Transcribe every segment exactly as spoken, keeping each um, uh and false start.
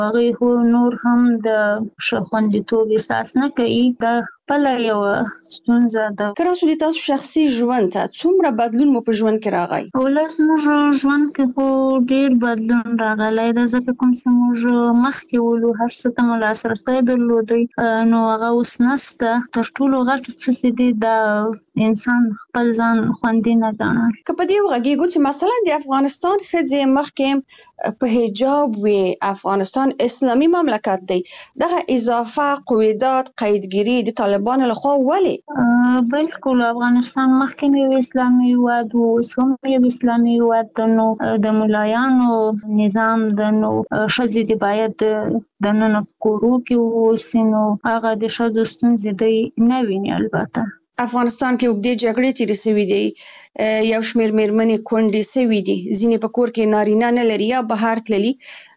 هغوی خو نور هم د ښه خوندیتوب احساس نه کوي. دا خپله یوه ستونزه ده. که راسو د تاسو شخصي ژوند ته څومره بدلون مو په ژوند کې راغی؟ ولس زموږ ژوند کې خو ډېر بدلون راغلی ده، ځکه کوم څه موږ مخکې ولو هر څه ته مو لاسرسی درلودی، نو هغه اوس نسته. تر ټولو غټ څه چې دی دا انسان خپل ځان خوندي نه ګڼل. که په دې وغږېږو چې مثلا د افغانستان ښځې مخکې په حجاب وي، افغانستان اسلامي مملکت دی، دغه اضافه قویدات قیدګیري د طالبانو لخوا ولې؟ بلکل افغانستان مخکې یو اسلامي هیواد و، اوس هم یو اسلامي هیواد ده، نو د ملایانو نظام ده، نو ښځې دې باید دننه په کورو کې واوسي، نو هغه د ښځو ستونزې دی نه ویني. البته افغانستان کې اوږدې جګړې تېرې سوي دي، یو شمېر مېرمنې کونډې سوي دي، ځینې په کور کې نارینه نه لري یا بهر تللي.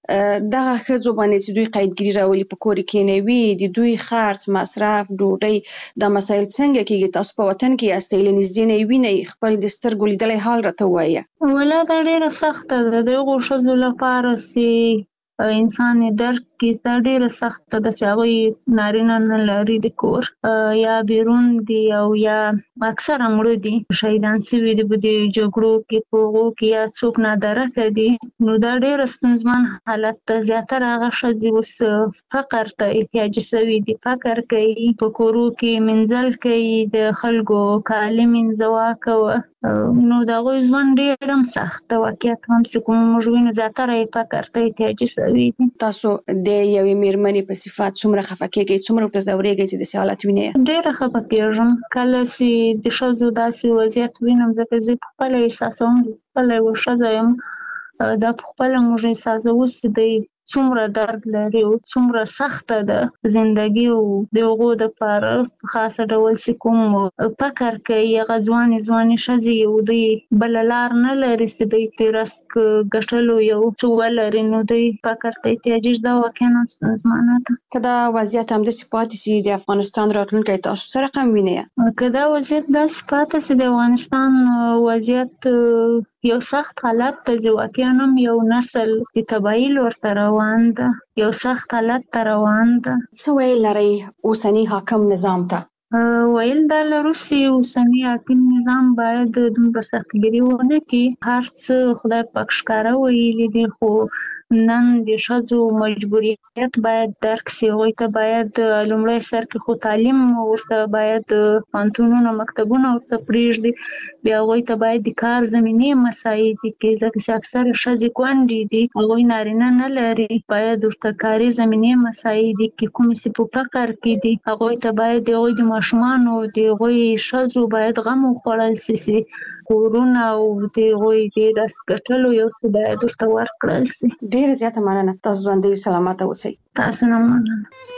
دغه ښځو باندې چې دوی قیدګیري راولي په کور کې کېنوي، د دوی خرڅ، مصرف، ډوډۍ، دا مسایل څنګه کېږي؟ تاسو په وطن کې یاستئ، له نږدې نه یې وینئ، خپل د سترګو لیدلی حال راته ووایه. ولا دا ډېره سخته ده د هغو ښځو لپاره چې انسان یې درک کړي. دا ډېره سخته ده چې هغوی نارینه نه لري د کور، یا بیرون دي او یا اکثره مړه دي، شهیدان سوي دي په دې جګړو کې، په هغو کې یا څوک نادرکه دي. نو دا ډېره ستونزمن حالت ده. زیاتره هغه ښځې اوس فقر ته احتیاجي سوي دي، فقر کوي، په کورو کې مینځل کوي، د خلکو کالي مینځه کوه، نو د هغوی ژوند ډېر هم سخت ده. واقعیت هم چې کوم موږ وینو زیاتره یې فقر ته احتیاجي سوي دي. تاسو د یوې مېرمنې په صفت څومره خفه کېږئ، څومره ورته ځورېږئ چې داسې حالت وینئ؟ ډېره خفه کېږم کله چې د ښځو داسې وضعیت وینم، ځکه زه پخپله احساسوم، زه پخپله یوه ښځه یم، دا پخپله موږ احساسوو چې دی څومره درد لري او څومره سخته ده زندګي، او د هغو دپاره په خاصه ډول چې کوم فکر کوي هغه ځوانې ځوانې ښځې، او دوی بله لار نه لري چې دوی د رزق ګټلو یو څه ولري، نو دوی فکر ته احتیاجي. دا واقعا هم ستونزمنه ده. که دا وضعیت همداسې پاتې شي د افغانستان راتلونکی تاسو څه رقم وینئ؟ که دا وضعیت داسې پاتې شي د افغانستان وضعیت یو سخت حالت ته چې واقعا هم یو نسل د تباهي لور ته روان ده، یو سخت حالت ته روان ده. څه ویل لرئ اوسني حاکم نظام ته؟ ویل دا لرو چې اوسني حاکم نظام باید دومره سختګیري ونه کړي. هر څه خدای پاک ښکاره ویلي دي، خو نن د ښځو مجبوریت باید درک شي. هغوی ته باید لومړی سر کې خو تعلیم ورته باید پوهنتونونه، مکتبونه ورته پرېږدي، بیا هغوی ته باید د کار زمینې مساعد کړي، ځکه چې اکثره ښځې کونډې دي، هغوی نارینه نه لري، باید ورته کاري زمینې مساعد کړي. کومې چې په فقر کې دي هغوی ته باید د هغوی د ماشومانو، د هغوی ښځو باید غم وخوړل شي چې کورونه او د هغوی د رزق ګټلو یو څه باید ورته ورکړل شي. ډېره زیاته مننه. تاسو ژوندۍ او سلامته اوسئ. تاسو نه مننه.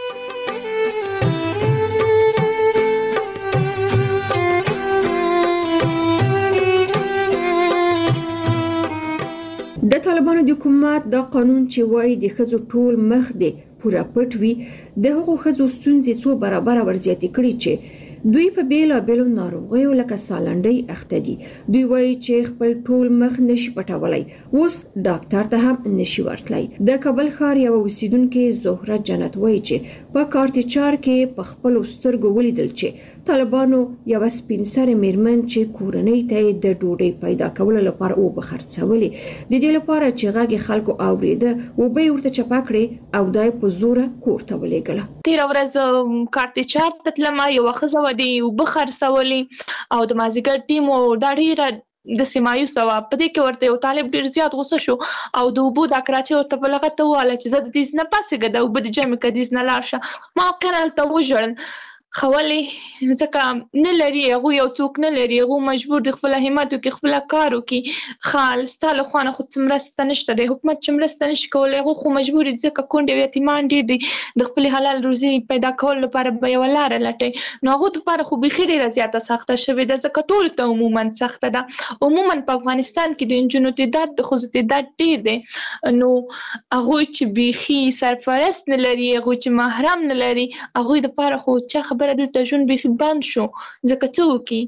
د طالبانو د حکومت دا قانون چې وایي د ښځو ټول مخ دی پوره پټ وي، د هغو ښځو ستونزې څو برابره ورزیاتې کړي چې دوی په بیلابیلو ناروغیو لکه سالنډۍ اخته دي. دوی وایي چې خپل ټول مخ نشي پټولی، اوس ډاکټر ته هم نشي ورتلی. د کابل ښار یوه اوسیدونکې زهره جنت وایي چې په کارتچار کې په خپلو سترګو ولیدل چې طالبانو یوه سپین سرې مېرمن چې کورنۍ ته یې د ډوډۍ پیدا کولو لپاره اوبه خرڅولې، د دې لپاره چې غږ یې خلکو اورېده، اوبه یې ورته چپه کړې او دا یې په زوره کور ته ولېږله. تېره ورځ کارتچار ته تلمه، یوه ښځه وه د اوبه خرڅولې او د مازدیګر ټیم و، دا ډېره د سیمایوسه وه. په دې کې ورته یو طالب ډېر زیات غوسه شو او د اوبو دا کراچۍ ورته په لغته وویله چې زه د دې نه پاسېږه، د اوبه د جمع که دې نه لاړ شه. ما واقعا هلته وژړل، خو ولې؟ ځکه نه لري هغوی، یو څوک نه لري، هغوی مجبور دي خپله همت وکړي، خپله کار وکړي. ښه ستا له خوا نه خو څه مرسته نشته دی، حکومت چې مرسته نشي کولی، هغوی خو مجبور دي، ځکه کونډې او یتیمان ډېر دي، د خپلې حلال روزي پیدا کولو لپاره به یوه لاره لټوي. نو هغوی دپاره خو بیخي ډېره زیاته سخته شوې ده، ځکه ټولو ته عموما سخته ده. عموما په افغانستان کې د نجونو تعداد، د ښځو تعداد ډېر دی، نو هغوی چې بیخي سرپرست نه لري، هغوی چې محرم نه لري، هغوی دپاره خو چا خبره دلته ژوند بیخي بند شو، ځکه څه وکړي؟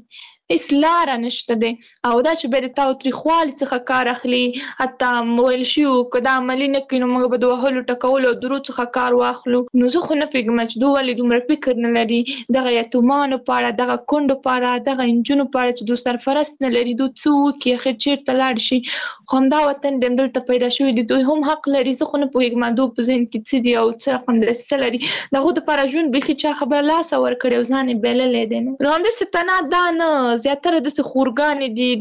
هیڅ لاره نشته دی او دا چې بیا د تاوتریخوالي څخه کار اخلي حتی ویل شوي وو که دا عملي نه کړي نو موږ به د وهلو ټکولو او درو څخه کار واخلو نو زه خو نه پوهېږم چې دوی ولې دومره فکر نه لري دغه یتیمانو په اړه دغه کونډو په اړه دغه نجونو په اړه چې دوی سرپرست نه لري دوی څه وکړي اخر چېرته لاړ شي خو همدا وطن دی همدلته پیدا شوي دي دوی هم حق لري زه خو نه پوهېږم دوی په ذهن کې څه دي او څه رقم دسیسه لري د هغوی دپاره ژوند بیخي چا خبره لاسه ورکړې او ځان یې بایللی دی نو نو همداسې تنها دا نه زیاتره داسې خورګانې دي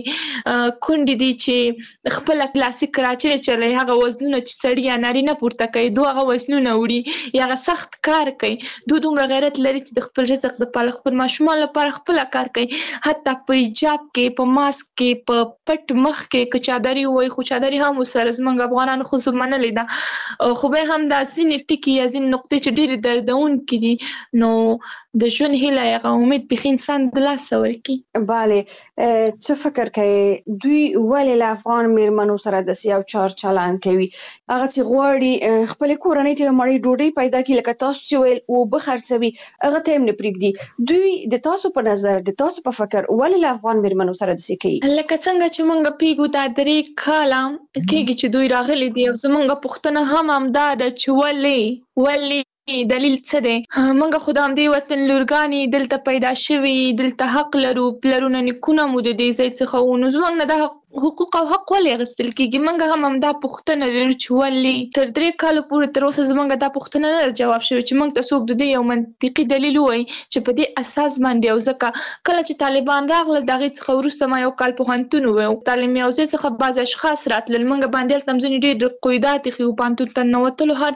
داسې کونډې دي چې خپله کلاسیک کراچۍ چلوي هغه وزنونه چې سړي یا نارینه پورته کوي دوی هغه وزنونه وړي یا هغه سخت کار کوي دوی دومره غیرت لري چې د خپل رزق دپاره خپل ماشومان لپاره خپله کار کوي حتی په حجاب کې په ماسک کې په پټ مخ کې که چادري ووایي خو چادري هم ورسره زموږ افغانانو ښځو منلې ده خو بیا هم دا ځینې ټکي یا ځینې نقطې چې ډېرې دردونکې دي نو د ژوند هیله هغه امید بیخي انسان د لاسه ورکړي. بله څه فکر کوي دوی ولې له افغان میرمنو سره داسې یو چار چلند کوي هغه چې غواړي خپلې کورنۍ ته یو مړۍ ډوډۍ پیدا کړي لکه تاسو چې ویل اوبه خرڅوي هغه ته هم نه پرېږدي دوی د تاسو په نظر د تاسو په فکر ولې له افغان میرمنو سره داسې کوي لکه څنګه چې موږ پوهېږو دا درې کاله کېږي چې دوی راغلي دي او زموږ پوښتنه هم همدا ده چې ولې ولې دلیل څه دی موږ خو د همدې وطن لورګانې دلته پیدا شوي دلته حق لرو پلرونه نیکونه مو د دې ځای څخه وو نو زموږ نه دا حقوق او حق ولې اخیستل کېږي موږ هم همدا پوښتنه لرو چې ولې تر درې کالو پورې تر اوسه زموږ دا پوښتنه نه ده جواب شوې چې موږ ته څوک د دې یو منطقي دلیل ووایي چې په دې اساس باندې او ځکه کله چې طالبان راغلل د هغې څخه وروسته ما یو کال پوهنتون وویل تعلیم یوځای څخه بعض اشخاص راتلل موږ باندې هلته هم ځینې ډېر قیودات ایښي وو پوهنتون ته ننوتلو هر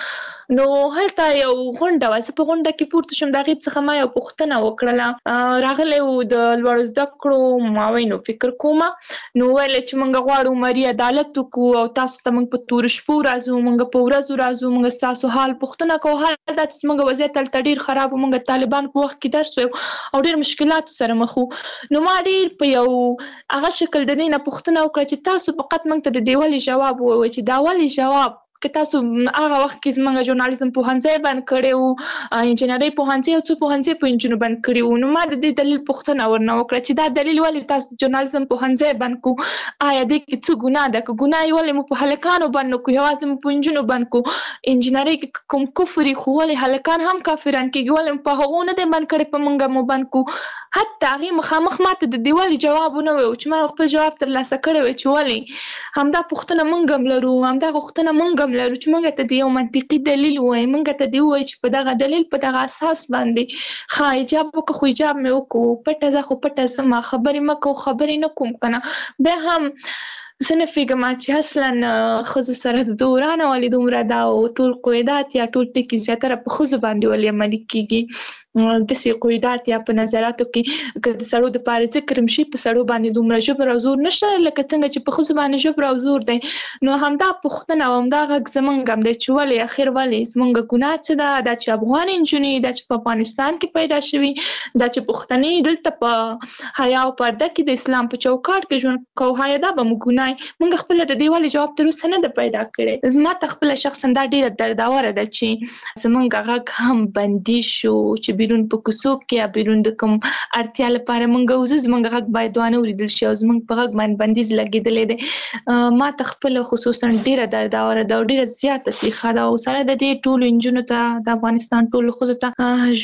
څه نو هلته یو غونډه وه زه په غونډه کې پورته شوم د هغې څخه ما یو پوښتنه وکړله راغلی و د لوړو زده کړو معاون فکر کومه نو ویل چې موږ غواړو مري عدالت وکړو او تاسو ته موږ په تورو شپو راځو موږ په ورځو راځو موږ ستاسو حال پوښتنه کوو حال دا چې زموږ وضعیت هلته ډېر خراب و موږ طالبان په وخت کې درس ویو او ډېر مشکلاتو سره مخ وو نو ما ډېر په یو هغه شکل د دې نه پوښتنه وکړه چې تاسو فقط موږ ته د دې ولې جواب ووایئ چې دا ولې جواب که تاسو هغه وخت کې زموږ ژورنالیزم پوهنځی بند کړی و انجینرۍ پوهنځی او څو پوهنځي په نجونو بند کړي وو نو ما د دې دلیل پوښتنه ورنه وکړه چې دا دلیل ولې تاسو ژورنالیزم پوهنځی بند کړو آیا دې کې څه ګناه ده که ګناه یې ولې مو په هلکانو بند نه کړو یوازې مو په نجونو بند کړو انجینرۍ کې کوم کفر یې خو ولې هلکان هم کافران کېږي ولې مو په هغو نه دی بند کړی په موږ مو بند کړو حتی هغې مخامخ ما ته د دې ولې جواب ونه ویل چې ما خپل جواب ترلاسه کړی وی چې ولې همدا پوښتنه موږ هم لرو همدا غوښتنه موږ هم لرو چې موږ ته یو منطقي دلیل وایي موږ ته دې ووایي چې په دغه دلیل په دغه اساس باندې ښه حجاب وکړه خو حجاب مې وکړو پټه ځه خو پټه ځه ما خبرې مه کوو خبرې نه کوم که نه بیا هم زه نه پوهېږم چې اصلا ښځو سره د دورانه ولې دومره دا او ټول قیودات یا ټول ټکي زیاتره په ښځو باندې ولې عملي کېږي داسې قیودات یا په نظراتو کې که د سړو دپاره ذکر هم شي په سړو باندې دومره ژبر او زور نشته لکه څنګه چې په ښځو باندې ژبر او زور دی نو همدا پوښتنه او همدا غږ زموږ هم دی چې ولې اخر ولې زموږ ګناه څه ده دا چې افغان نجونې دا چې په افغانستان کې پیدا شوي دا چې پښتنې دلته په حیا او پرده کې د اسلام په چوکاټ کې ژوند کوو حیا دا به مو ګناه وي موږ خپله د دې ولې جواب تر اوسه نه ده پیدا کړی زما ته خپله شخصا دا ډېره دردوره ده چې زموږ غږ هم بندي شو چې بیرون په کوڅو کې یا بیرون د کوم اړتیا لپاره موږ وځو زموږ غږ باید وانه اورېدل شي او زموږ په غږ باندې بندیز لګېدلی دی ما ته خپله خصوصا ډېره دردوره ده او ډېره زیاته تریخه ده او سره د دې ټولو نجونو ته د افغانستان ټولو ښځو ته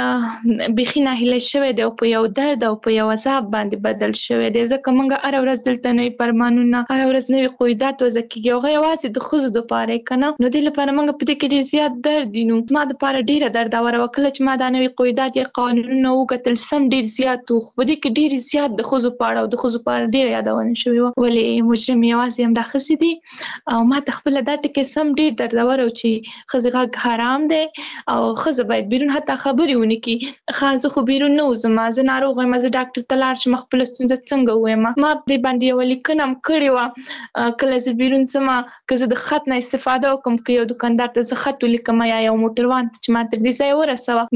ژوند بیخي ناهیلی شوی دی او په یو درد او په یو عذاب باندې بدل شوی دی ځکه موږ هره ورځ دلته نوي فرمانونه هره ورځ نوي قیودات وضع کېږي هغه یوازې د ښځو دپاره یې که نه نو دې لپاره موږ په دې کې ډېر زیات درد دي نو زما دپاره ډېره دردوره وه کله چې ما دا نوي قیودات یا قانونونه وکتل سم ډېر زیات وو خو په دې کې ډېر زیات د ښځو په اړه او د ښځو په اړه ډېره یادونه شوې وه ولې مجرم یوازې همدا ښځې دي او ما ته خپله دا ټکی سم ډېر دردور و چې ښځې غږ حرام دی او ښځه باید بیرون حتی خبرې ونه کړي ښه زه خو بیرون نه وځم زه ناروغه یم زه ډاکټر ته لاړ شم خپله ستونزه څنګه ووایم ما پرې باندې یوه لیکنه هم کړې وه کله زه بیرون ځم که زه د خط نه استفاده وکړم که یو دوکاندار ته زه خط ولیکم یا یو موټروان ته چې ما تر دې ځایه ورسوه نو هغه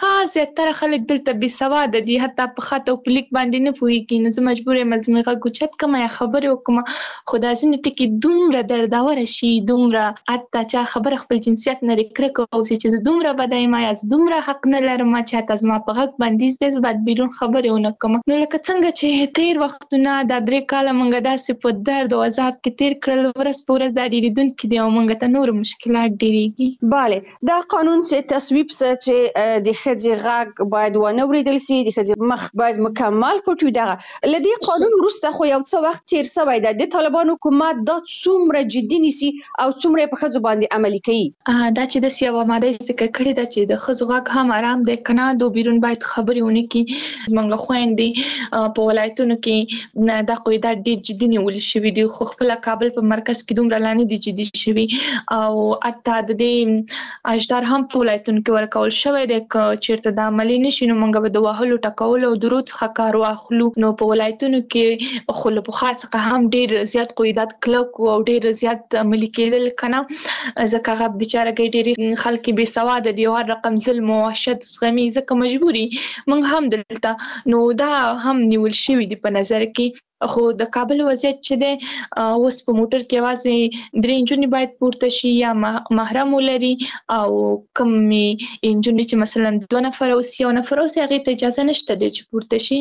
خاص زیاتره خلک دلته بې سواده دي، حتی په خط او په لیک باندې نه پوهېږي. نو زه مجبور یم زموږ غږ اوچت کړم یا خبرې وکړم. خو دا ځینې ټکي دومره دردوره شي، دومره حتی چا خبره خپل جنسیت نه دې کرکه واوسي چې زه دومره بده یم یا زه دومره حق نه لرم چې حتی زما په غږ باندې دی، زه باید بیرون خبرې ونه کړم. نو لکه څنګه چې تېر وختونه دا درې کاله موږ داسې په درد او عذاب کې تېر کړل، ورځ په ورځ دا ډېرېدونکي دي او موږ ته نور مشکلات ډېرېږي. بله، دا قانون چې تصویب څه چې د ښځې غږ باید ونه اورېدل سي، د ښځې مخ باید مکمل پټ وي. دغه له دې قانون وروسته خو یو څه وخت تېر سوی دی، د طالبان حکومت دا څومره جدي نیسي او څومره یې په ښځو باندې عملي کوي؟ دا چې داسې یوه ماده یې ذکر کړې ده چې د ښځو غږ هم آرام دی، که نه د بیرون باید خبرې ونه کړي. زموږ خویندې په ولایتونو کې دا قاعده ډېر جدي نیول شوي دي، خو خپله کابل په مرکز کې دومره لا نه دي جدي شوي او حتی د دې اجدار هم په ولایتونو کې ورکول شوی دی. که چېرته دا عملي نه شي نو موږ به د وهلو ټکولو او درود څخه کار واخلو. نو په ولایتونو کې خو له پخوا څخه هم ډېر زیات قاعدات کلک او ډېر زیات عملي کېدل، که نه ځکه هغه بېچارهګۍ ډېرې خلک بې سواده دي او هر رقم ظلم او وحشت زغمي، ځکه مجبوري موږ هم دلته. نو دا هم نیول شوي دي په نظر کې. خو د کابل وضعیت چې دی اوس په موټر کې یوازې درې نجونې باید پورته شي یا محرم ولري، او کومې نجونې چې مثلا دوه نفره اوسي یو نفر اوسي هغې ته اجازه نشته دی چې پورته شي.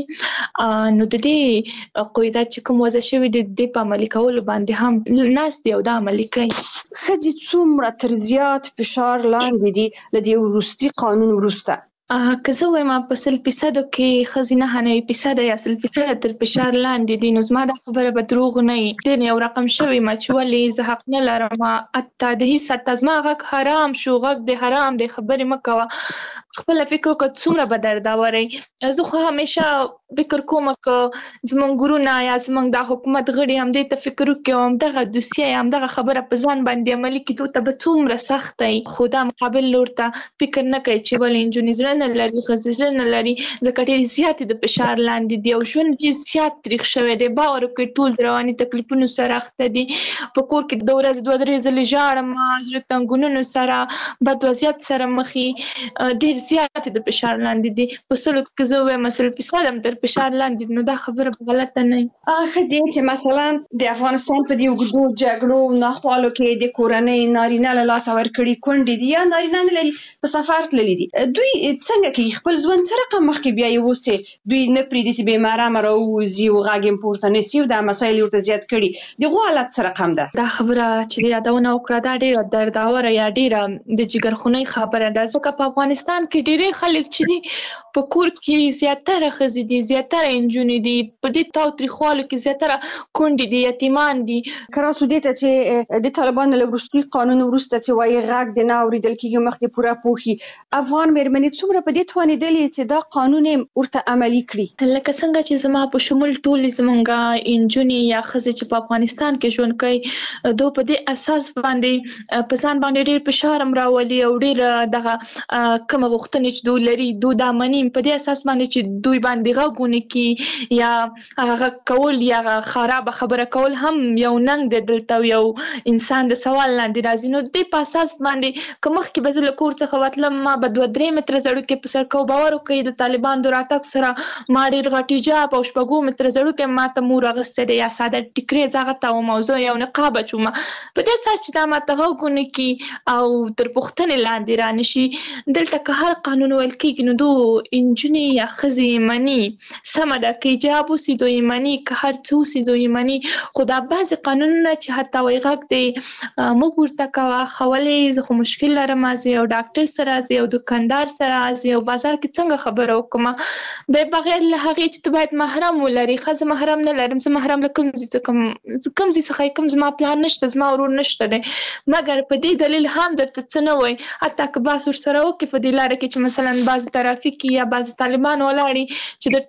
نو د دې قاعده چې کوم وضع شوي دي د دې په عملي کولو باندې هم ناست دي او دا عملي کوي. ښځې څومره تر زیات فشار لاندې دي له دې وروستي قانون وروسته؟ که زه وایم په سل فیصدو کې ښځې نهه نوي فیصده یا سل فیصده تر فشار لاندې دي، نو زما دا خبره به دروغ نه وي. ډېر یو رقم شوی ما چې ولې زه حق نه لرم، حتی د هېڅ حتی زما غږ حرام شو، غږ دی حرام دی، خبرې مه کوه. خپله فکر وکړه څومره به دردوری. زه خو همیشه فکر کوم که زموږ ګرونا یا زموږ دا حکومت غړي همدې ته فکر وکړي او همدغه دوسیه یا همدغه خبره په ځان باندې عملي کړي ته به څومره سخته وي. خو دا مقابل لور ته فکر نه کوي چې ولې نجونې زړه نه لري، ښځې زړه نه لري، ځکه ډېرې زیاتې د فشار لاندې دي او ژوند ډېر زیات تریخ شوی دی. باور وکړئ ټول د رواني تکلیفونو سره اخته دي. په کور کې د ورځې دوه درې ځلې ژاړم، زړه تنګونونو سره، بد وضعیت سره مخ یې، ډېر زیات د فشار لاندې دي. په سلو کې زه ووایم سل فیصده هم تر فشار لاندې، نو دا خبره غلطه نه وي. هغه ښځې چې مثلا د افغانستان په دې اوږدو جګړو ناخوالو کې د کورنۍ نارینه له لاسه ورکړي کونډې دي یا نارینه نه لري په سفر تللي دي، دوی څنګه کوي؟ خپل ژوند څه رقم مخکې بیایي؟ اوسې دوی نه پرېږدي چې بې محرمه راووځي او غږ یې پورته نه سي او دا مسایل یې ورته زیات کړي. د هغو حالت څه رقم ده؟ دا خبره چې یادونه وکړه دا ډېره دردوره یا ډېره د جګرخونۍ خبره ده، ځکه په افغانستان کې ډېری خلک چې دي په کور کې زیاتره ښځې دي، زیاتره نجونې دي، په دې تاوتریخوالو کې زیاتره کونډې دي، یتیمان دي. که راسو دې ته چې د طالبانو له وروستي قانون وروسته چې وایي غږ دې نه اورېدل کېږي مخکې پوره پوه شي، افغان مېرمنې څومره په دې توانېدلې چې دا قانون یې ورته عملي کړي؟ لکه څنګه چې زما په شمول ټولې زموږ نجونې یا ښځې چې په افغانستان کې ژوند کوي، دوی په دې اساس باندې په ځان باندې ډېر فشار هم راولي او ډېر دغه کومه غوښتنې چې دوی لري دوی دا مني په دې اساس باندې چې دوی باندې غږ ونه کړي یا هغه کول یا خرابه خبره کول هم یو ننګ دی دلته، یو انسان د سوال لاندې راځي. نو دې په اساس باندې که مخکې به زه له کور څخه وتلم ما به دوه درې متره زړوکې په سر کو، باور وکړئ د طالبان د راتګ سره ما ډېر غټ حجاب او شپږو متره زړوکې ما ته مور اغوستی دی یا ساده ټیکرې زه هغه تاوم او زه یو نقاب اچوم، په دې اساس چې دا ما ته غږ ونه کړي او تر پوښتنې لاندې را نه شي. دلته که هر قانون ویل کېږي نو دو نجونې یا ښځې مني، سمه ده که حجاب اوسي دوی مني، که هر څه اوسي دوی مني، خو دا بعضې قانونونه چې حتی وایي غږ دی مه پورته کوه، ښولې زه خو مشکل لرم، زه یو ډاکټر سره، زه یو دوکاندار سره، زه یو بازار کې څنګه خبره وکړم بیا بغیر له هغې چې ته باید محرم ولري. ښه زه محرم نه لرم، زه محرم له کوم ځای څخه کوم ځای څخه کوم زما پلار نشته، زما ورور نشته دی، مګر په دې دلیل هم درته څه نه وایي. حتی که بحث ورسره وکړي په دې لاره کې چې مثلا بعضې ترافیک یا بعضې طالبان ولاړي چې درته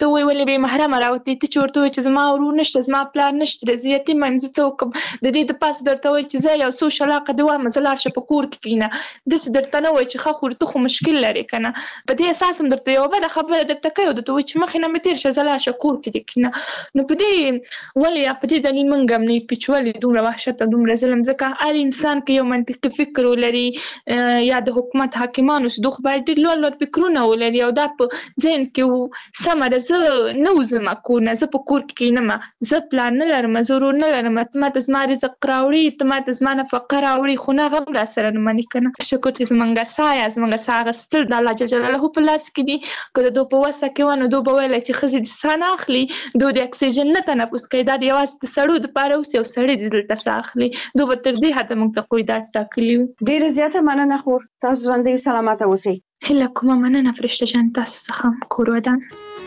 ورته وایي ولې بې محرمه راوتې، ته چې ورته وایي چې زما ورور نشته، زما پلار نشته، زه یتیمه یم، زه څه وکړم؟ د دې د پاسه درته وایي چې زه یو څو شلاقه دې وایم، زه لاړ شه په کور کې کښېنه. داسې درته نه وایي چې ښه خو ته خو مشکل لرې که نه. په دې اساس هم درته یوه بده خبره درته کوي او درته وایي چې مخې نه مې تېر شه، زه لاړ شه کور کې دې کښېنه. نو په دې ولې یا په دې دلیل موږ هم نه یو چې ولې دومره وحشت او دومره ظلم. ځکه هر انسان که یو منطقي فکر ولري یا د حکومت حاکمان اوسي، دوی خو باید ډېر لوړ لوړ فکرونه ولري او دا په ذهن کې سمه ده زه نه وځم کور نه، زه په کور کې کښېنم، زه پلار نه لرم، زه ورور نه لرم، ته ماته زما رزق راوړي، ته ماته زما نفقه راوړي، خو نه هغه هم راسره نه مني که نه. شکر چې زمونږ ساه یا زمونږ ساه اخیستل د الله جل جلاله په لاس کې دي. که د دوی په وسه کې وه نو دوی به ویلی چې ښځې د ساه نه اخلي، دوی د اکسیجن نه تنفس کوي، دا د یوازې د سړو دپاره اوسي او سړي دې دلته ساه اخلي. دوی به تر دې حده موږ ته قیودات ټاکلي وو. ډېره زیاته مننه خور، تاسو ژوندۍ او سلامته اوسئ. هیله کومه مننه فرشته جان، تاسو څخه هم کور ودان.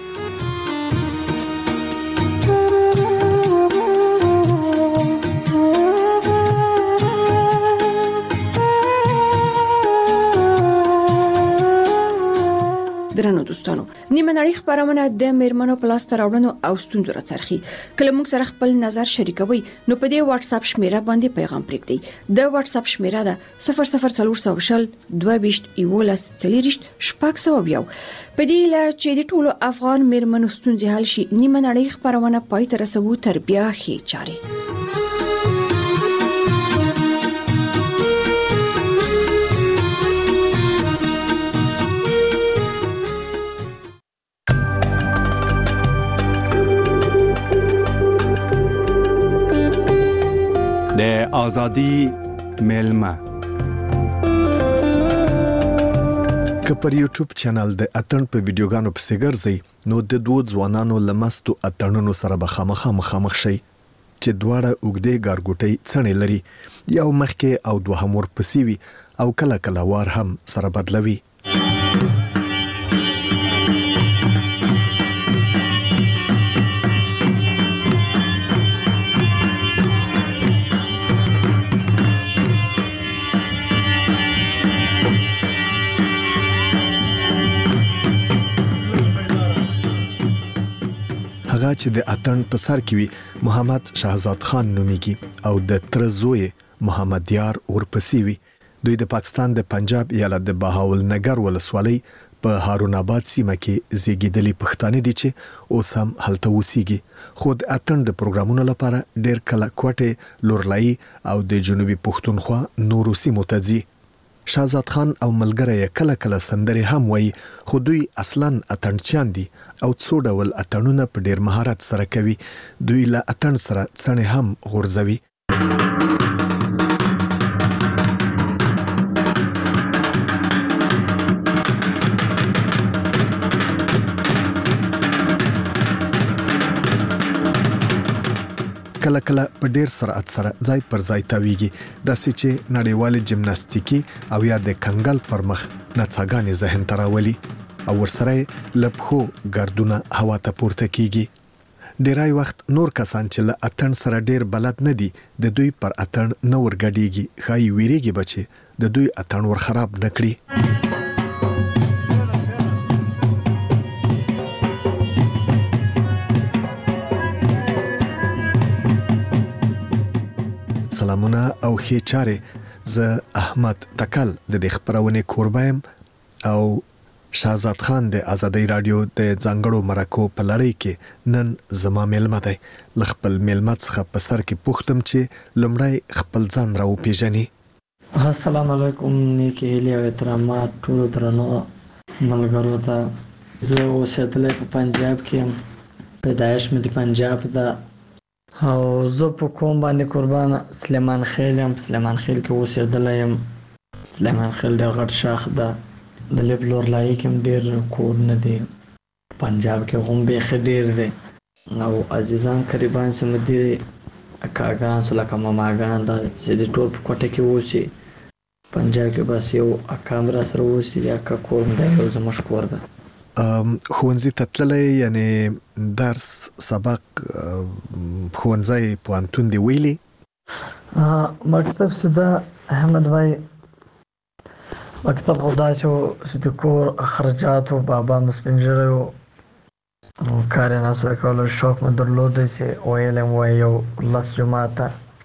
درنو دوستانو، نیمه نړۍ خبرونه د میرمنو په لاس ته راوړنو او ستونزو راڅرخي. کله موږ سره خپل نظر شریکوي نو په دې واتس اپ شمیره باندې پیغام پرېږدئ. د واتس اپ شمیره ده صفر صفر څلور سوه شل دوه ویشت یولس څلېرویشت شپږ سوه یو. په دې هیله چې د ټولو افغان میرمنو ستونزې حل شي، نیمه نړۍ خبرونه پای ته رسوو تر بیا ښې چارې. د آزادی میلمه که پر یوټیوب چینل د اتن په ویډیوګانو پسې ګرځي نو د دوه ځوانانو لمستو اتنونو سره به خامخا مخامخ شي چې دواړه اوږدې ګارګوټۍ څڼې لري، یو مخکې او دوهم ورپسې وي او کله کله وار هم سره بدلوي. هغه چې د اتن په سر کې وي محمد شهزاد خان نومیږي او د تر زوی محمد یار ورپسې وي. دوی د پاکستان د پنجاب ایالت د بهاولنګر ولسوالۍ په هارون آباد سیمه کې زیږیدلي پښتانه دي چې اوس هم هلته اوسېږي. خو د اتن د پروګرامونو لپاره ډېر کله کوټې، لورلایي او د جنوبي پښتونخوا نورو سیمو ته ځي. شهزاد خان او ملګری کله کله سندري هم وایي، خو دوی اصلاً اتڼچیان دي او څو ډول اتڼونه په ډېر مهارت سره کوي. دوی له اتڼ سره څڼې هم غورځوي. کله کله په ډیر سرعت سره ځای پر ځای تاویږي، داسې چې نړیوال جمناستیکي او یا د کنګل پر مخ نڅاګانې ذهن ته راولي او ورسره لپخو ګردونه هوا ته پورته کیږي. ډیرای وخت نور کسان چې له اتن سره ډیر بلد نه دي د دوی پر اتن نه ورګډيږي، خای ویریږي بچي د دوی اتن ور خراب نکړي. سلامونه او ښې چارې، زه احمد تکل د دې خبرونه کوربایم او شهزاد خان د آزادۍ رادیو د ځانګړو مرکو په لړۍ کې نن زما میلمه دی. ل خپل میلمه څخه په سر کې پوښتم چې لومړی خپل ځان راو پیژني. السلام علیکم، نیکی هیلې او احترامات ټولو درنو ملګرو ته. زه اوسېدلی په پنجاب کې یم، پیدایش مې د پنجاب ده او زه په کوم باندې قربان سلیمان خیل یم. سلیمان خیل کې اوسېدلی یم. سلیمان خیل ډېر غټ شاخ ده. د لب لورلایي کې هم ډېر کورونه دي، پنجاب کې هم بیخي ډېر دی او عزیزان قریبان سمه دي، اکاګان سو لکه ماماګان دا چې د ټول په کوټه کې اوسي. پنجاب کې بس یو اکا هم را سره اوسي، د اکا کور هم دی، یو زموږ کور ده. ښوونځي ته تللی، یعنې درس سبق ښوونځی پوهنتون دی ویلي؟ مکتب سده احمد بھائی، مکتب خو دا چې د کور خرجات و، بابا مې سپین ږیری و کار یې نسوای کولی. شوق مې درلودی چې ویل مې وای یو لس جماعته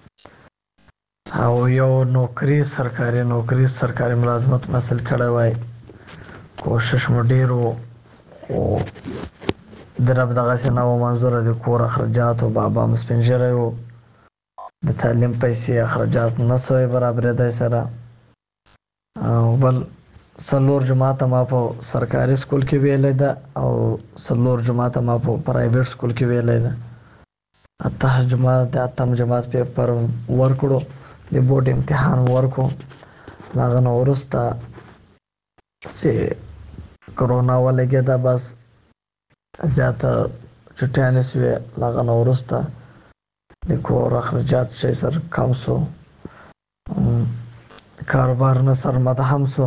او یو نوکري سرکاري نوکري سرکاري ملازمت حاصل کړی وای. کوشش مو ډېر و خو د رب دغسې نه و منظوره د کور اخراجات و بابا م سپین ږیری و د تعلیم پیسې اخراجات نه سوی برابرېدی سره. او بل څلور جماعته ما په سرکاري سکول کې ویلی ده او څلور جماعته ما په پرایویټ سکول کې ویلی ده. اته جماعت د اتم جماعت پیپر ورکړو د بورډ امتحان ورکړو. له هغه نه وروسته چې کرونا ولګېده بس زیاته چټیانې سوې. له هغه نه وروسته د کور اخراجات شی سر کم سو، کاروبار نه سر مدهم سو.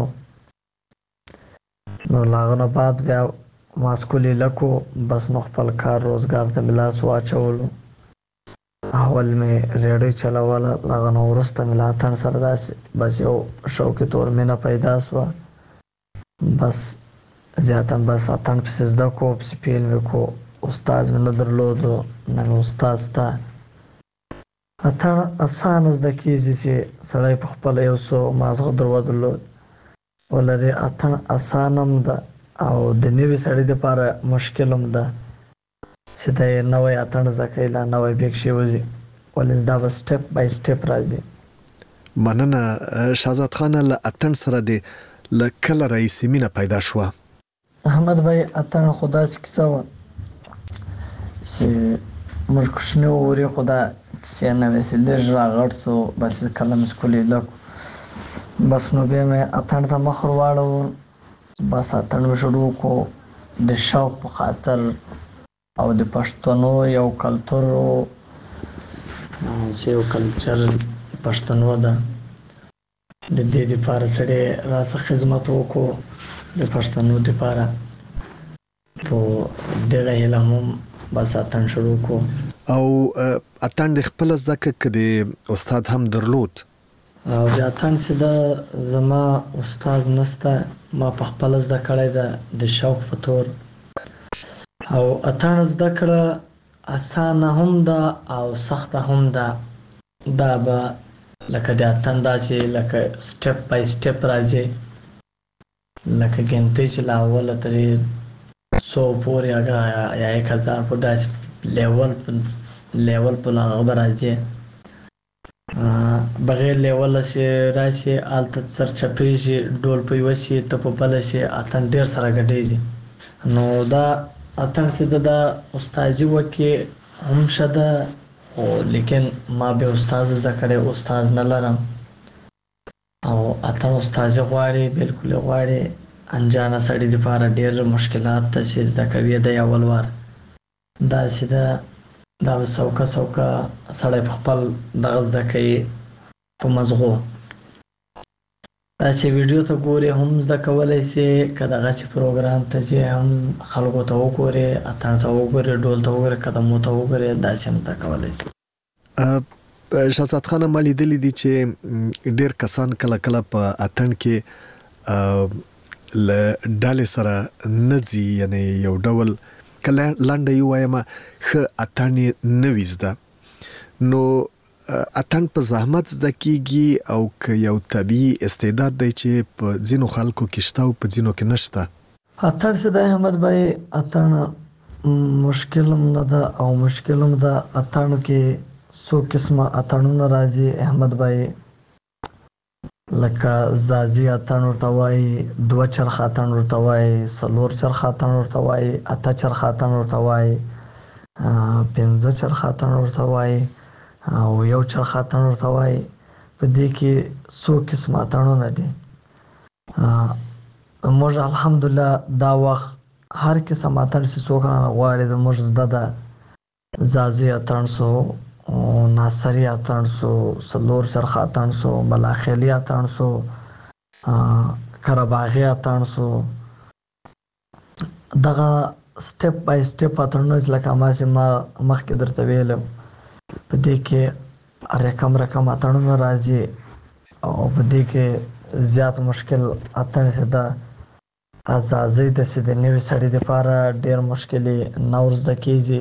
نو له هغه نه بعد بیا ما سکول لکو بس نو خپل کار روزګار ته مې لاس واچولو. اول مې ریډیو چلوله. له هغه نه وروسته مې له اتڼ سره داسې بس یو شوقي طور مینه پیدا سوه. بس زیاته بس اتڼ پسې زده کو پسې پیل مې کو. استاد مې نه درلودو نه مې استاد سته. اتڼ اسانه زده کېږي چې سړی په خپله یو څو مازغه درو درلود ولري. اتڼ اسانه هم ده او د نوي سړي دپاره مشکل هم ده چې دی نوی اتڼ زده کوي لا نوی بیک شي وځي ولې دا به سټپ بای سټپ راځي. مننه شهزاد خانه. له اتڼ سره د له کله راهیسې مینه پیدا شوه؟ احمد بھائی اتڼ خو داسې کیسه وه چې موږ کوچني وورې خو دا کیسې نه وې چې لږ راغټ سو بس کله مې سکول لیدلو بس نو بیا مې اتڼ ته مخ ور واړو. بس اتڼ مې شروع کړو د شوق په خاطر او د پښتنو یو کلتور چې یو کلچر پښتنو ده د دې دپاره سړی راڅه خدمت وکړو د پښتنو دپاره. په دغه هیله هم بس اتڼ شروع کړو. او اتڼ د خپله زده کړه که د استاد هم درلود؟ او د اتڼ چې ده زما استاد نسته، ما په خپله زده کړی ده د شوق په طور. او اتڼ زده کړه اسانه هم ده او سخته هم ده. دا به لکه د اتڼ داسې لکه سټپ بای سټپ راځي لکه ګنتۍ چې له اوله ترې څو پورې یا یک هزار پورې داسې لیول په لیول په هغه به راځي. بغیر لیوله چې راشي هلته سرچپېږي ډول په یوه شي ته په بله شي اتڼ ډېر سره ګډېږي. نو دا اتڼ چې ده دا استازي وکړي هم ښه ده خو لیکن ما بیا استاد زده کړی استاد نه لرم او اتڼ استازي غواړي بلکل یې غواړي. انجانه سړي دپاره ډېر مشکلات ته چې زده کوي دی اول وار داسې ده دا به څوکه څوکه سړی په خپل دغه زده کوي په مزغو. داسې ویډیو ته ګورې هم زده کولی سي که دغسې پروګرام ته ځې هم خلکو ته وګورې اتڼ ته وګورې ډول ته وګورې قدمو ته وګورې داسې هم زده کولی سي. شهزاد خانه ما لیدلی دي چې ډېر کسان کله کله په اتڼ کې له ډلې سره نه ځي یعنې یو ډول کله لنډه یې ووایم ښه اتڼ یې نه وي زده. نو اتڼ په زحمت زده کېږي او که یو طبیعي استعداد دی چې په ځینو خلکو کې شته او په ځینو کې نشته؟ اتڼ چې دی احمد بھائی اتڼ مشکل هم نه ده او مشکل هم ده. اتڼو کې څو قسمه اتڼونه راځي احمد بھائی لکه زازي اتڼ ورته وایي، دوه چرخ اتڼ ورته وایي، څلور چرخ اتڼ ورته وایي، اته چرخ اتڼ ورته وایي، پنځه چرخ اتڼ ورته وایي او یو چرخ اتڼ ورته وایي. په دې کې څو قسمه اتڼونه دي. موږ الحمدلله دا وخت هر قسم اتڼ چې څوک رانه غواړي زموږ زده ده. زازي اتڼ سو، ناصري اتڼ سو، څلور چرخ اتڼ سو، بلاخیلي اتڼ سو، کرباغي اتڼ سو. دغه سټپ بای سټپ اتڼونه چې لکه ما چې ما مخکې درته ویلم په دې کې رقم رقم اتڼونه راځي او په دې کې زیات مشکل اتڼ چې ده ازازي د سې د نوي سړي دپاره ډېر مشکلې نور زده کېږي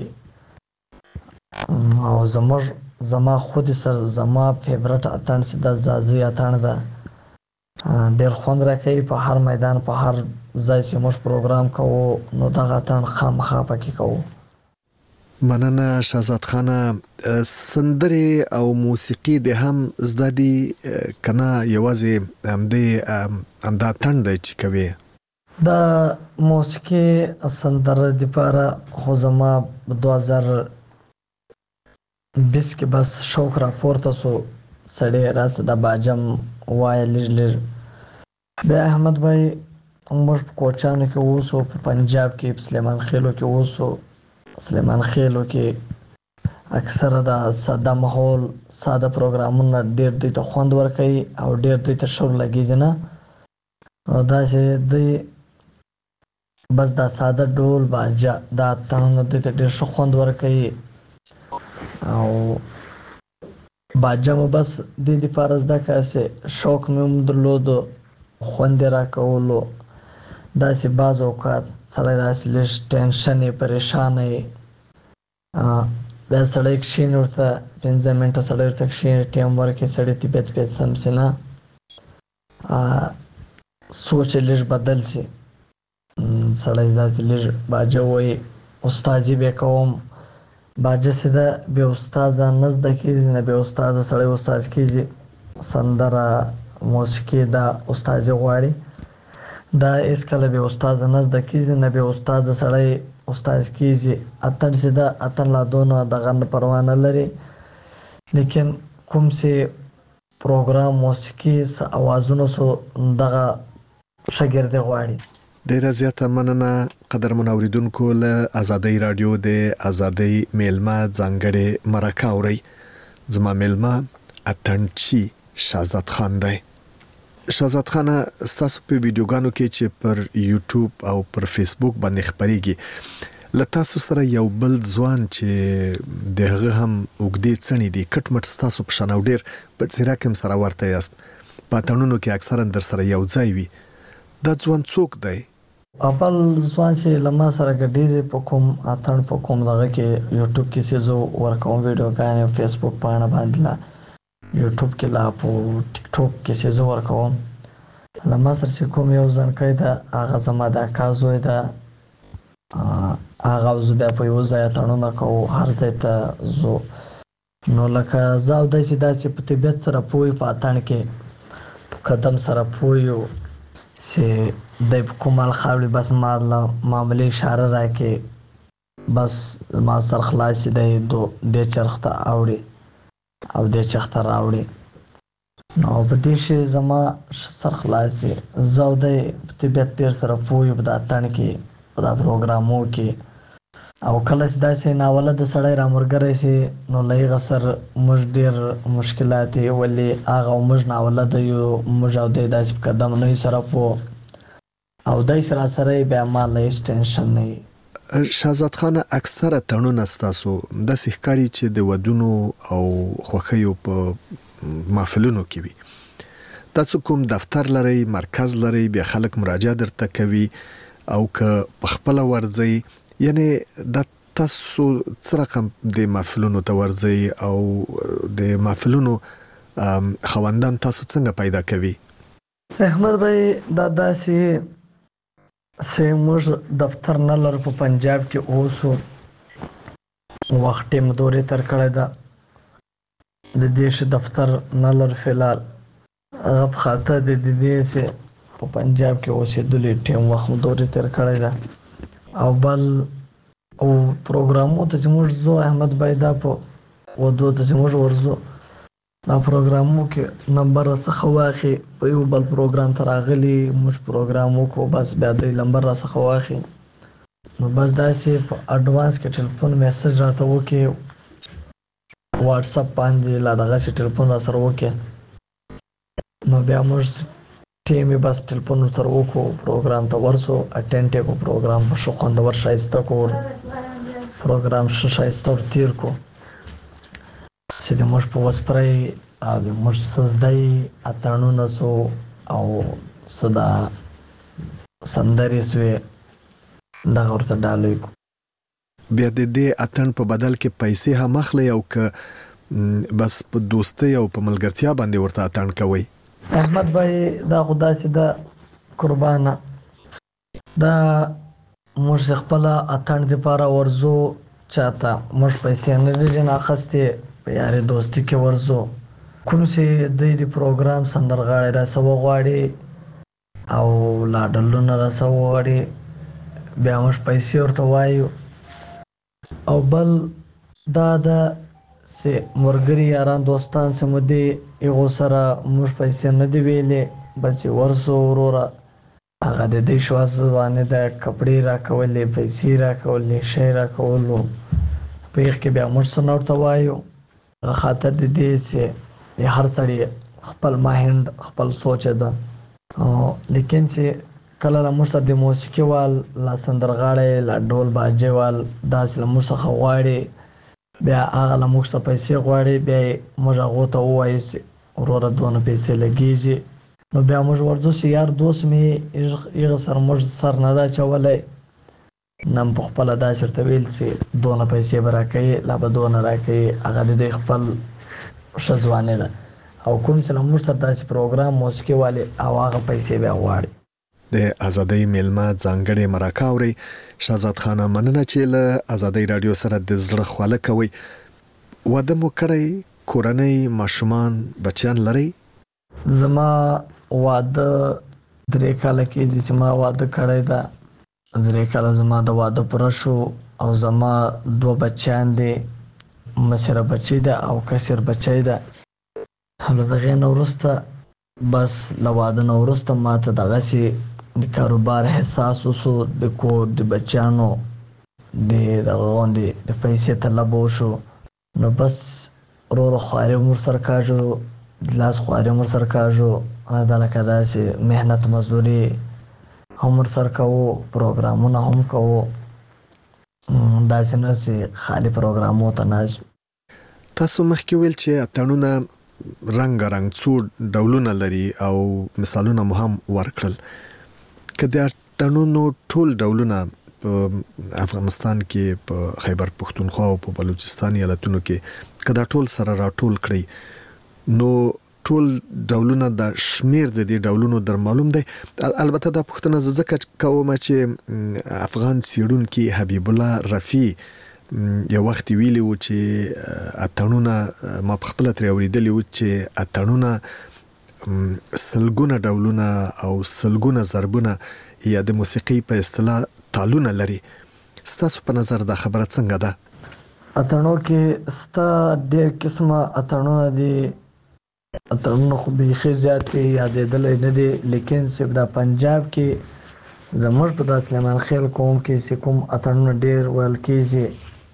او زموږ زما خود سره زما فیورټ اتڼ چې د ازازي اتڼ ده ډېر خوند راکوي په هر میدان په هر ځای چې موږ پروګرام کوو نو دغه اتڼ خامخا پکې کوو. مننه شهزاد خانه. سندرې او موسیقي د هم زده دي کنه یوازې همدې همدا اتڼ دی چې کوي؟ د موسیقي سندره دپاره خو زما دوه زره بیس کې بس شوق راپورته سو سړی راسه د باجم وایه لږ لږ. بیا احمد بھائی موږ په کوچانو کې اوسو په پنجاب کې په سلیمان خېلو کې اوسو. سلیمان خېلو کې اکثره د ساده ماحول ساده پروګرامونه ډېر دوی ته خوند ورکوي او ډېر دوی ته شور لګېږي نه او داسې دوی بس دا ساده ډول باجه دا اتڼونه دوی ته ډېر ښه خوند ورکوي او باجه مو بس دې دپاره زده کړه چې شوق مې هم درلودو خوند یې راکولو. داسې بعض اوقات سړی داسې لږ ټینشن یې پریشانه یې بیا سړی کښېني ورته پنځه منټه سړی ورته کښېني ټیم ورکړي سړي طبیعت بیا سم شي نه سوچ یې لږ بدل شي سړی داسې لږ باجه وایي استادي به کوم باجه چې ده بې استاده نه زده کېږي نه بې استاده سړی استاد کېږي. سندره موسیقي دا استادي غواړي دا هېڅکله بې استاده نه زده کېږي نه بې استاده سړی استاد کېږي. اتڼ چې ده اتڼ لا دونه دغه نه پروا نه لري لیکن کوم چې پروګرام موسیقي څه اوازونه سو دغه شاګردي غواړي. ډیره زیاته مننه قدرمن اوریدونکو. له ازادۍ رادیو د ازادۍ میلمه ځانګړې مرکه اورئ. زما میلمه اتڼچی شهزاد خان دی. شهزاد خان ستاسو په ویډیوګانو کې چې پر یوټیوب او پر فیسبوک باندې خبريږي له تاسو سره یو بل ځوان چې دغه هم وګدې څنې دي کټ مټ ستاسو په شان او ډیر په څیرا کوم سره ورته یاست په اتڼونو کې اکثرا در سره یو ځای وي. دا ځوان څوک دی؟ اول ځوان چې لما سره ګډیږي په کوم اتڼ په کوم دغه کې یوټیوب کې چې زه ورکوم ویډیوګانې فیسبوک پاڼه باندې لا یوټیوب کې لا په ټیک ټاک کې چې زه ورکوم لما سره چې کوم یو ځانګړی ده هغه زما د اکا زوی ده هغه زه بیا په یو ځای اتڼونه کوو هر ځای ته ځو نو لکه زه او دی چې داسې په طبیعت سره پوه په اتڼ کې په قدم سره پوه یو چې دی په کومال خاوړي بس ما معمولي اشاره راکړي بس ما سر خلاص دی دې چرخ ته اوړي او دې چرخ ته راوړي نو په دې شي زما سر خلاص زه او دی په طبیعت ډېر سره پوه یو په اتڼ کې په دا پروګرامو کې او کله چې داسې ناوله د سړی رامرګری شي نو له هغه سره موږ ډېر مشکلات یې ولې هغه موږ ناوله د یو موږ او دی داسې په قدم نه وي سره پوه او دی سره سره یې بیا ما له هېڅ ټینشن نه وي. شهزاد خان اکثره تړونونه ستاسو داسې ښکاري چې د ودونو او خوښیو په محفلونو کې وي. تاسو کوم دفتر لرئ مرکز لرئ بیا خلک مراجعه درته کوي او که په خپله ورځئ یعنی د تاسو څه رقم د محفلونو ته ورځئ او د محفلونو خوندان تاسو څنګه پیدا کوي؟ احمد بھائی دا داسې چې موږ دفتر نه لرو په پنجاب کې اوسو وخت ټیم دورې تر کړی ده د دې چې دفتر نه لرو فلحال هغه په خاطر د دې چې په پنجاب کې اوسېدلې ټیم وخت دورې تر کړی ده او بل او پروګرامو ته چې موږ ځو احمد بھائی دا په ودو ته چې موږ ورځو دا پروګرامو کې نمبر څخه واخی په یو بل پروګرام ته راغلی موږ پروګرامو کو بس بیا د نمبر را څخه واخی نو بس داسې په اډوانس کې ټلیفون میسج راته وکړي واتس اپ باندې لا دغه چې ټلیفون را سره وکړي نو بیا موږ ټیم یې بس ټلیفون سره وکړو پروګرام ته ورسو اټینډ یې کړو پروګرام په ښه خوندور ښایسته کړو پروګرام ښه ښایسته ور تېر کړو چې د موږ په وسپرۍ او د موږ څه زده یې اتڼونه سو او څه دا سندرې سوې دغه ورته ډالۍ کو. بیا د دې اتن په بدل کې پیسې هم اخلي او که بس په دوستۍ او په ملګرتیا باندې ورته اتن کوي؟ احمد بھائی دا خدا سي دا قربانه دا موږ خپل اتن لپاره ورزو چاته موږ پیسې نه دي جن اخستې په یاري دوستي کې ورزو کوم سي د دې پروګرام سندرغاړي را سو غواړي او لاډلونه را سو غواړي بیا موږ پیسې ورته وایو او بل دا د سه مرګري یاران دوستان سمدي یو سره موږ پیسې نه دی ویلې بچ ورسو وروره هغه د دې شواز باندې د کپڑے را کولې پیسې را کولې شی را کولو په یخ کې بیا موږ سره ورته وایو خاطر د دې سه هر سړی خپل ماهند خپل سوچ ده او لیکن سه کله موږ سره د موسیقي وال لا سندرغاړي لا ډول باجه وال داس له موږ څخه غواړي بیا هغه له موږ څخه پیسې غواړي بیا موږ هغه ته وایو وروره دونه پیسې لګیږي نو بیا موږ ورځو چې یار دوست مې یغه سر موږ سر نه دا چولای نن په خپل دا شرط ویل چې دونه پیسې برکې لا به دونه راکې هغه د خپل شزوانه ده او کوم چې موږ ته داسې پروګرام موسیقي والے او هغه پیسې بیا غواړي. د ازادۍ میلمه ځانګړې مرکه اوري. شهزاد خان مننه چې له ازادۍ رادیو سره د زړه خواله کوي. واده مو کړی؟ کورنۍ ماشومان بچیان لري؟ زما واده درې کاله کېږي چې ما واده کړی ده. درې کاله زما د واده پوره شو او زما دوه بچیان دي، مشره بچی ده او کشر بچی ده. همله دغې نه وروسته بس له واده نه وروسته ما ته دغسې د کاروبار حساس وسو د کور د بچیانو د دغه غوندې د پیسې طلب وشو نو بس ورو ورو خواري مور سره کاږو لاس خواري مور سره کاږو دا لکه داسې محنت مزدوري هم ورسره کوو پروګرامونه هم کوو داسې نه چې خالي پروګرامو ته ناست. تاسو مخکې ویل چې اتڼونه رنګ رنګ څو ډولونه لري او مثالونه مو هم ورکړل. که د اتڼونو ټول ډولونه په افغانستان کې په خیبر پښتونخوا او په بلوچستان ایالتونو کې که دا ټول سره راټول کړئ نو ټول ډولونه د شمیر د دې ډولونو در معلوم دی؟ البته دا پوښتنه زه ځکه کوم چې افغان څېړونکي حبیب الله رفیع یو وخت ویلی و چې اتڼونه ما په خپله ترې اورېدلي و چې اتڼونه سلګونه ډولونه او سلګونه ضربونه یا د موسیقۍ په اصطلاح تالونه لري. ستاسو په نظر دا خبره څنګه ده؟ اتڼو کې ستا ډېر قسمه اتڼونه دي. اتڼونه خو بیخي زیاتې یادېدلی نه دي لیکن صرف دا پنجاب کې زموږ په دا سلیمان خیل قوم کې چې کوم اتڼونه ډېر ویل کېږي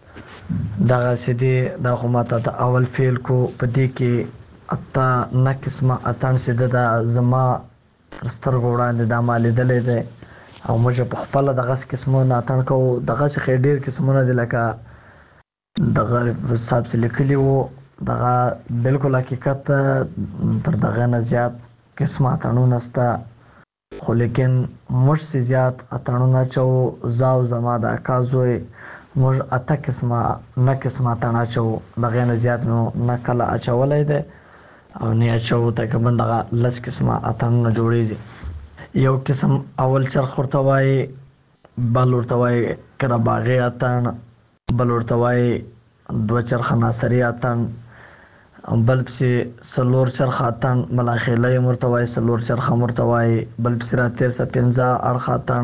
دغسې دي. دا خو ما ته د اول فیل کو په دې کې اته نه قسمه اتڼ چې ده دا زما تر سترګو وړاندې دا ما لیدلی دی او موږ په خپله دغسې قسمونه اتڼ کوو. دغسې خو ډېر قسمونه دي لکه دغه صاحب چې لیکلي وو دغه بالکل حقیقت تر دغه نه زیات قسمه اتڼونه شته خو لیکن موږ چې زیات اتڼونه اچوو زه او زما د اکا زوی موږ اته قسمه نه قسمه اتڼ اچوو دغې نه زیات مو نه کله اچولی دی او نه اچوو تقریبا دغه لس قسمه اتڼونه جوړېږي. یو قسم اول چرخ ورته وایي، بل ورته وایي کرهباغي اتڼ، بل ورته وایي دوه چرخه ناصري اتڼ، بل پسې څلور چرخه اتڼ ملاخیلی هم ورته وایي، څلور چرخه هم ورته وایي، بل پسې راتېر څه پنځه اړخه اتڼ،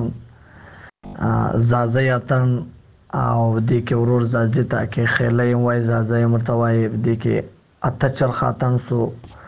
زازی اتڼ او دې کې ورور زازي ته کې خیلی هم وایي زازی هم ورته وایي. دې کې اته چرخه اتڼ سو.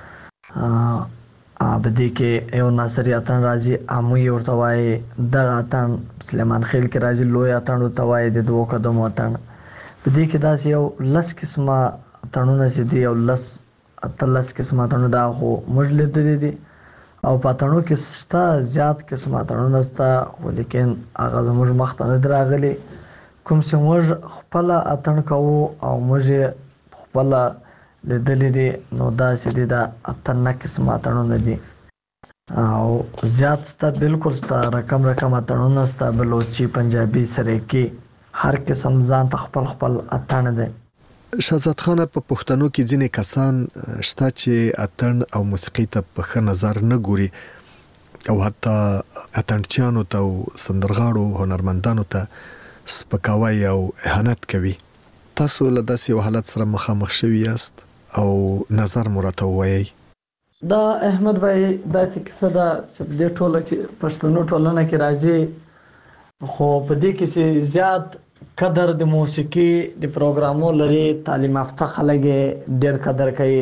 په دې کې یو ناصري اتڼ راځي اموی ورته وایي. دغه اتڼ سلیمان خیل کې راځي لوی اتڼ ورته وایي د دوو قدمو اتڼ. په دې کې داسې یو لس قسمه اتڼونه چې دي یو لس اتلس قسمه اتڼونه دا خو موږ لیدلي دي او په اتڼو کې شته زیات قسمه اتڼونه شته خو لیکن هغه زموږ مخ ته نه دي راغلي. کوم چې موږ خپله اتڼ کوو او موږ یې خپله لیدلي دي نو داسې دي دا اته نه قسمه اتڼونه دي. او زیات ستا بالکل ستا رقم رقم اتڼونه ستا بلوچي پنجابي سرایکي هر قسم ځان ته خپل خپل اتڼ دی. شهزاد خان په پښتنو کې ځینې کسان شته چې اتڼ او موسیقي ته په ښه نظر نه ګوري او حتی اتڼچیانو ته او سندرغاړو هنرمندانو ته سپکاوی او اهانت کوي. تاسو له داسې یو حالت سره مخامخ شوي یاست او نظر مو راته ووایئ. دا احمد بھائی داسې کیسه ده چې په دې ټوله کې پښتنو ټولنه کې راځي، خو په دې کې چې زیات قدر د موسیقي د پروګرامو لري، تعلیم یافته خلک ډېر قدر کوي،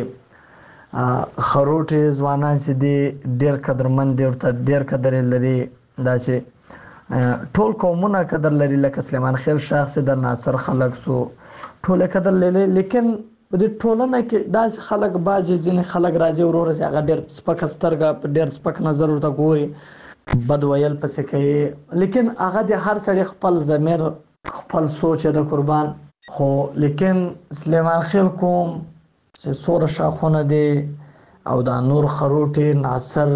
خروټې ځوانان چې دي ډېر قدرمند دي، ورته ډېر قدر لري. دا چې ټول قومونه قدر لري، لکه سلیمان خیل شاخ سي د ناصر خلک سو ټول قدر لري. لیکن په دې ټولنه کې داسې خلک بعضې ځینې خلک راځي ورور چې هغه ډېر سپکه سترګه په ډېر سپک نظر ورته ګوري، بد ویل پسې کوي. لیکن هغه د هر سړي خپل ضمیر خپل سوچ د قربان. خو لیکن سلیمان خیل کوم چې څوره شاخونه دي او دا نور خروټې ناصر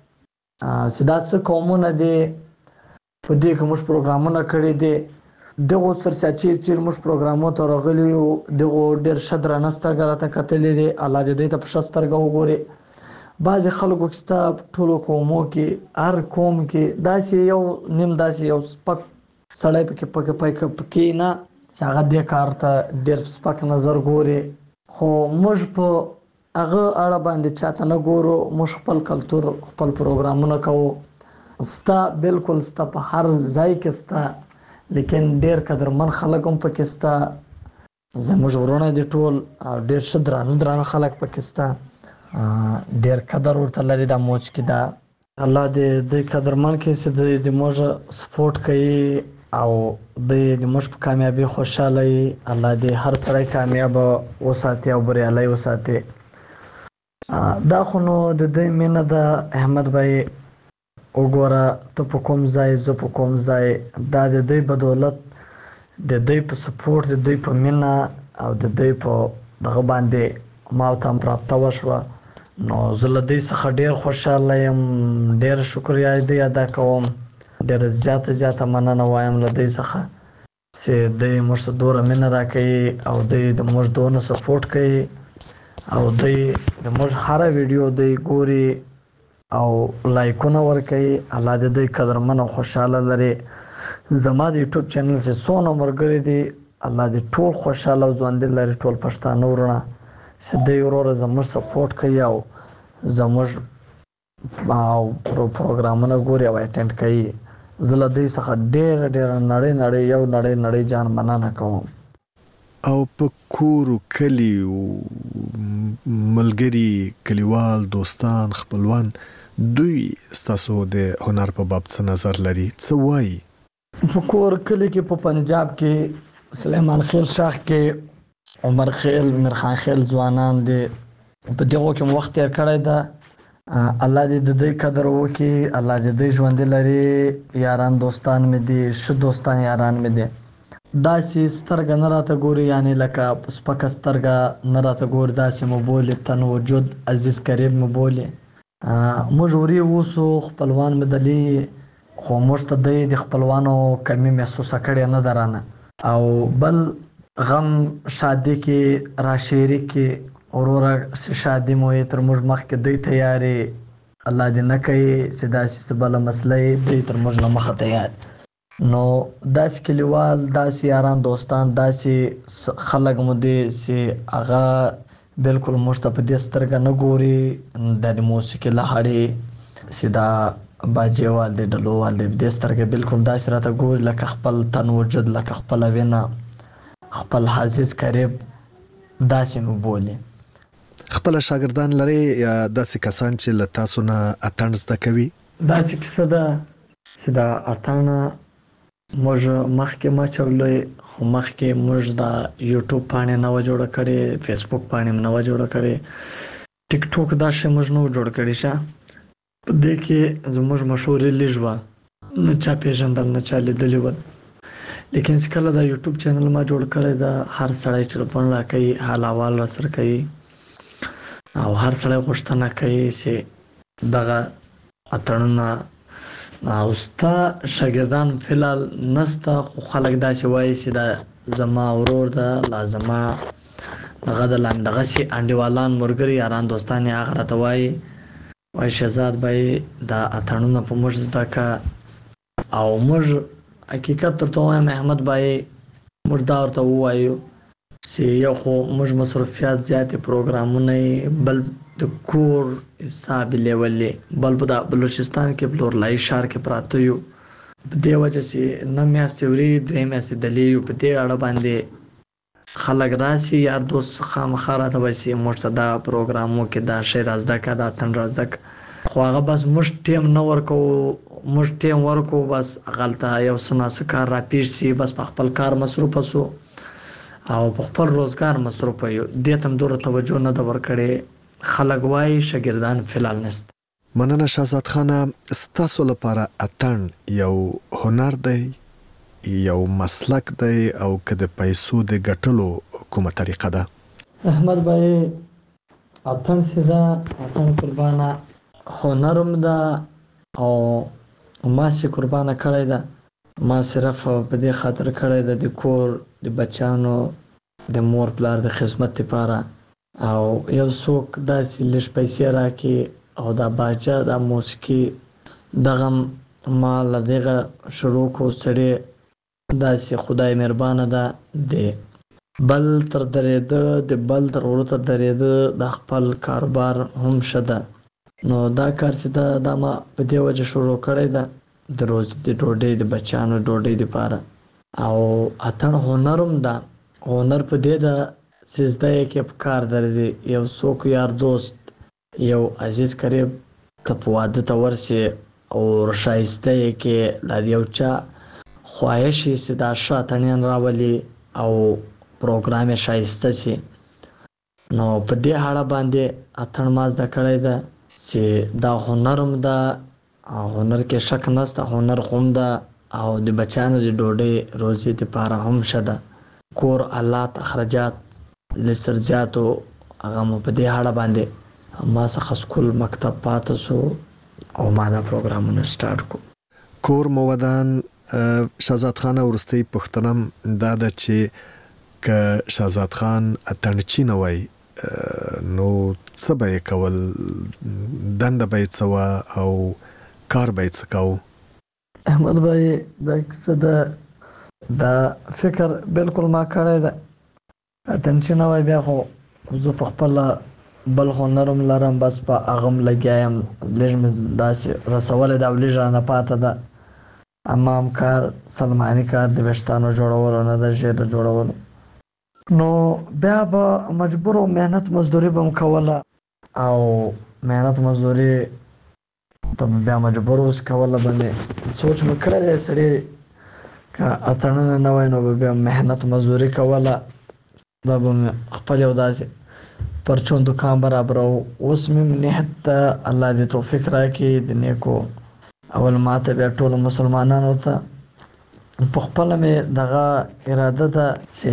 چې دا څه قومونه دي په دې کې موږ پروګرامونه کړي دي. دغه سرساچیر چې موږ پروګرامو ته راغلي یو دغه ډېر ښه درنه سترګه راته کتلې دي، الله دې دوی ته په ښه سترګه وګوري. بعضې خلکو کې ستا په ټولو قومو کې هر قوم کې داسې یو نیم داسې یو سپک سړی پکې پکې پکې نه چې هغه دې کار ته ډېر سپک نظر ګوري. خو موږ په هغه اړه باندې چاته نه ګورو، موږ خپل کلتور خپل پروګرامونه کوو. ستا بالکل ستا په هر ځای کې ستا، لیکن ډېر قدرمن خلک هم پکې ستا، زموږ ورونه دي ټول ډېر ښه درانه درانه خلک پکې ستا، ډېر قدر ورته لري دا موج کې. دا الله دې دوی قدرمن کړي چې دوی د موږ سپورټ کوي او دوی د موږ په کامیابي خوشحاله وي. الله دې هر سړی کامیاب وساتي او بریالی وساتي. دا خو نو د دوی مینه ده احمد بھائی. وګوره ته په کوم ځای زه په کوم ځای، دا د دوی بدولت د دوی په سپورټ د دوی په مینه او د دوی په دغه باندې ما ته هم رابطه وشوه. نو زه له دوی څخه ډېر خوشحاله یم، ډېر شکریه دوی ادا کوم، ډېره زیاته زیاته مننه وایم له دوی څخه چې دوی موږ ته دومره مینه راکوي او دوی د موږ دونه سپورټ کوي او دوی د موږ هره ویډیو دوی ګوري او لایکونه ورکوي. الله دې دوی قدرمن او خوشحاله لري. زما د یوټیوب چینل چې څونه ملګري دي الله دې ټول خوشحاله او ژوندي لري، ټول پښتانه ورونه چې دوی وروره زموږ سپورټ کوي او زموږ پروګرامونه ګوري او اټینډ کوي. زه له دوی څخه ډېره ډېره نړۍ نړۍ یو نړۍ نړۍ جان مننه کوم. او په کور کلی ملګری کلیوال دوستان خپلوان دوی ستاسو د هنر په باب څه نظر لري، څه وایي؟ په کور کلی کې په پنجاب کې سلیمان خیل شاخ کې عمر خیل میرخان خیل ځوانان دي، په دغو کې وخت تیر کړی ده. الله دې د دوی قدر وکړي، الله دې دوی ژوندي لري. یاران دوستان مې دي، ښه دوستان یاران مې دي. داسې سترګه نه راته ګوري، یعنی لکه په سپکه سترګه نه راته ګوري، داسې مو بولي تن وجود عزیز قریب مو بولي. موږ وري اوسو خپلوان مې دلي، خو موږ ته دی د خپلوانو کمی محسوسه کړې نه ده رانه. او بل غم شادي کې را شعري کې وروره شادي مو یې تر موږ مخکې دوی تیارې، الله دې نه کوي چې داسې څه بله مسله یې دوی تر موږ نه مخه تیار. نو داسې کلیوال، داسې یاران دوستان، داسې خلک مو دي چې هغه بالکل موږ ته په دې سترګه نه ګوري، د موسیقي له هړې چې دا باجوال دی ډلووال دی، په دې سترګه بالکل داسې راته ګوري لکه خپل تن وجود، لکه خپله وینه، خپل عزیز قریب داسې مو بولي. خپل شاګردان لري یا داسې کسان چې له تاسو نه اتڼ زده کوي؟ داسې کیسه ده چې دا اتڼ موږ مخکې ما چولې، خو مخکې موږ د یوټیوب پاڼې نه وه جوړه کړې، فیسبوک پاڼې نه وه جوړه کړې، ټیک ټوک دا شی موږ نه و جوړ کړی. شه په دې کې زموږ مشهوري لږ وه، نه چا پېژندل نه چا لیدلي ول. لیکن چې کله دا یوټیوب چینل ما جوړ کړی ده، هر سړی ټلیفون راکوي، حال احوال راسره کوي او هر سړی غوښتنه کوي چې دغه اتړونه او ستا شاګردان فلال نستا، خو خلک دا چې وایي چې دا زما ورور ده، لا زما دغه د لاندې دغه سي انډیوالان مرګري یاران دوستان یې هغه راته وایي وایي شهزاد بھائی دا اتړونه په موږ زده که، او موږ حقیقت درته وایم احمد بھائی موږ دا ورته ووایو چې یو خو موږ مصروفیات زیاتې پروګرامونه بل د کور حساب لیولې بل په د بلوچستان کې بلورلای ښار کې پراته یو، په دې وجه چې نه میاشتې ورې درې میاشتې دلې یو، په دې اړه باندې خلک راسي یار دوست خامخا راته وایي چې موږ ته دا پروګرامو کې دا شی را زده که، دا اتڼ را زده که، خو هغه بس موږ ټیم نه ورکوو، موږ ټیم ورکوو بس هغلته یو څه ناڅه کار را پیښ شي بس په خپل کار مصروفه سو او په خپل روزګار مصروفه یو، دې ته هم دومره توجه نه ده ورکړې. خلک وایي شاګردان فلال نشته. مننه شهزاد خانه، ستاسو لپاره اتڼ یو هنر دی، یو مسلک دی، او که د پیسو د ګټلو کومه طریقه ده؟ احمد بھائی اتڼ چې ده اتڼ قربانه هنرم ده او ما چې قربانه کړی ده، ما صرف په دې خاطر کړی ده د کور د بچیانو د مور پلار د خدمت لپاره، او یو څوک داسې لږ پیسې راکړي او دا باجه دا موسیقي دغه ما له دغه شروع کو سړی داسې خدای مهربانه ده د بل تر درېده د بل تر ورو تر درېده د خپل کاروبار هم ښه ده. نو دا کار چې ده دا ما په دې وجه شروع کړی ده د روز د ډوډۍ د بچیانو ډوډۍ دپاره، او اتڼ هنر هم ده. هنر په دې ده چې زده یې کې په کار درځي، یو څوک یار دوست یو عزیز قریب ته په واده ته ورسي او ښایسته یې کې لا د یو چا خواهش یې چې دا ښه اتڼیان راولي او پروګرام یې ښایسته شي، نو په دې اړه باندې اتڼ ما زده کړی ده چې دا هنر هم ده، هنر کې شک نشته، هنر خو هم ده او د بچیانو د ډوډۍ روزي دپاره هم ښه ده. کور حالات اخراجات لږ څه زیاتو هغه مو په دې اړه باندې ما څخه سکول مکتب پاته سو او ما دا پروګرامونه سټارټ کو. کور مو ودان شهزاد خان، ورستۍ پوښتنه دا ده چې که شهزاد خان اتڼچی نه وای نو څه به یې کول؟ دنده به یې څه وه او کار به یې څه کوو؟ احمد بھائی دا څه ده دا فکر بالکل ما کړی ده. اتڼچی نه وای بیا خو زه په خپله بل هنر هم لرم، بس په هغه هم لګیا یم، لږ مې داسې رسولی ده او لږ رانه پاته ده. امام کار سلماني کار د ویښتانو جوړولو نه ده، ژیره جوړولو، نو بیا به مجبور و محنت مزدوري به م کوله او محنت مزدوري ته بیا مجبور اوس کوله به مې سوچ مې کړی دی سړی که اتڼونه نه وای نو به بیا محنت مزدوري کوله، دا به مې خپل یو داسې پرچون دکان برابرو. اوس مې نیت ته الله دې توفیق راکړي د نیکو، اول ماته بیا ټولو مسلمانانو ته په خپله مې دغه اراده ده چې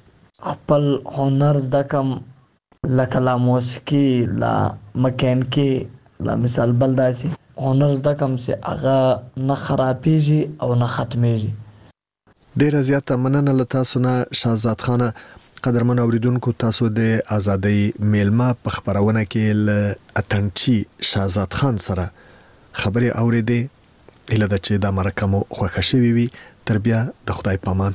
خپل هنر زده کم، لکه لا موسیقي لا مکانیکي لا مثال بل داسې هنر زده کم چې هغه نه خرابېږي او نه ختمېږي. ډیره زیاته مننه له تاسو نه شهزاد خانه. قدرمن اوریدونکو، تاسو د ازادۍ میلمه په خبرونه کې له اتڼچی شهزاد خان سره خبرې اورېدې. هیله ده چې دا مرکه مو خوښه شوې وي. تر بیا د خدای پامان.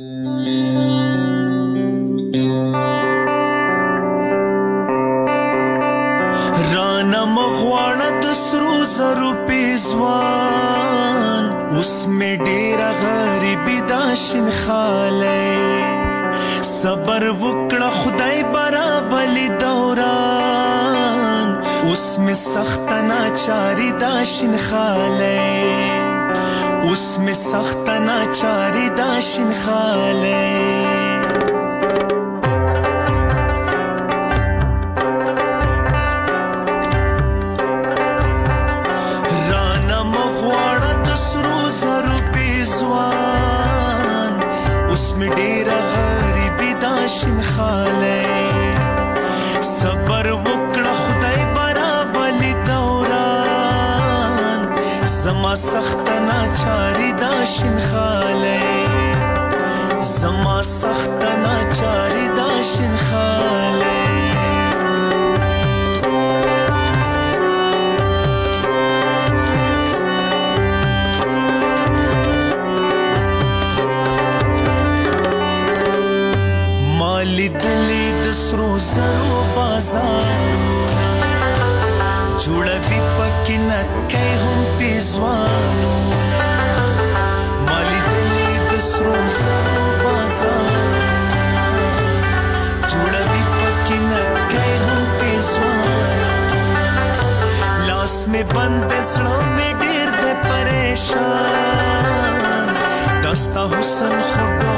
رانا مغواړه د سرو زرو پیزوان، اوس مې ډېره غریبي دا شین خالی، صبر وکړه خدای برابلی دوران، اوس مې سخته ناچاري دا شین خالی، اوس مې سخته ناچاري دا شین خالی. شین خالی صبر وکړه خدای برابلی دوران، زما سخت ناچاری دا شنخاله زما سخت ناچاری دا شنخاله مالی دلی دسرو زرو بازارو جوړوي پکې نکې هم پیزوانو مالی دلی دسرو زرو بازارو جوړوي پکې نکې هم پیزوانو لاس میں بند زړه میں ډېر د پریشان دستا حسن خود